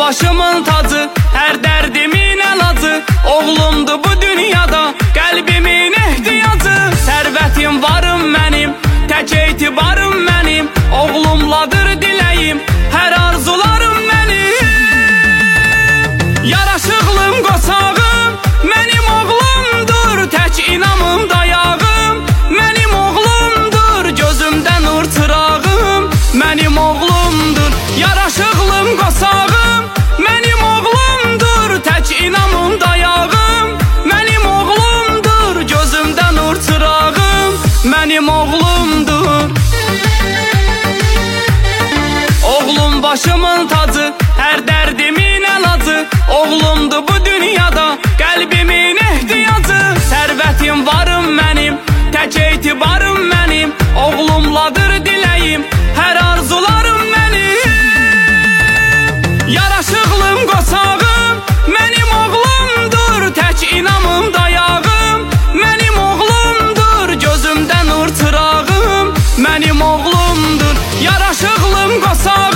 başımın tacı, hər dərdimin əlacı. Oğlumdur bu dünyada qəlbimin ehtiyacı. Sərvətim varım mənim, tək etibarım mənim. Oğlumladır diləyim, hər arzularım mənim. Yaraşıqlım qocağım mənim oğlumdur, tək inamım dayağım mənim oğlumdur. Gözümdə nur çırağım mənim oğlumdur. Yaraşıqlım qocağım mənim oğlumdur, tək inamım dayağım mənim oğlumdur. Gözümdə nur çırağım mənim oğlumdur. Oğlum başımın tacı, hər dərdimin əlacı. Oğlumdur bu dünyada qəlbimin ehtiyacı. Sərvətim varım mənim, tək etibarım mənim. Oğlumladır diləyim, hər arzularım mənim. Yaraşıqlım qocağım mənim oğlumdur, tək inamım dayağım mənim oğlumdur. Gözümdə nur çırağım mənim oğlumdur. Yaraşıqlım qocağım